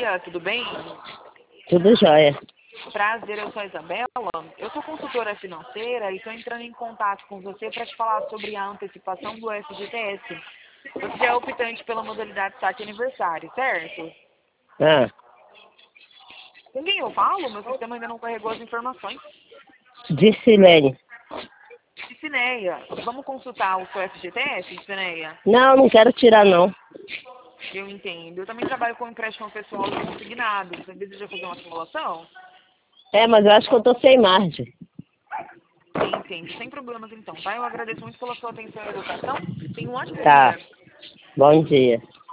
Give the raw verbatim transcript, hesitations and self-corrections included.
dia, tudo bem? Tudo jóia. Prazer, eu sou a Isabela. Eu sou consultora financeira e estou entrando em contato com você para te falar sobre a antecipação do F G T S. Você já é optante pela modalidade saque aniversário, certo? Ah, Com quem eu falo? Meu sistema ainda não carregou as informações. Dicilene. Cineia, vamos consultar o seu F G T S, Cineia? Não, não quero tirar não. Eu entendo. Eu também trabalho com empréstimo pessoal e consignado. Você deseja fazer uma simulação? É, mas eu acho que eu tô sem margem. Entendo, sem problemas então, tá? Eu agradeço muito pela sua atenção e educação. Tenha um ótimo Tá. dia. Bom dia.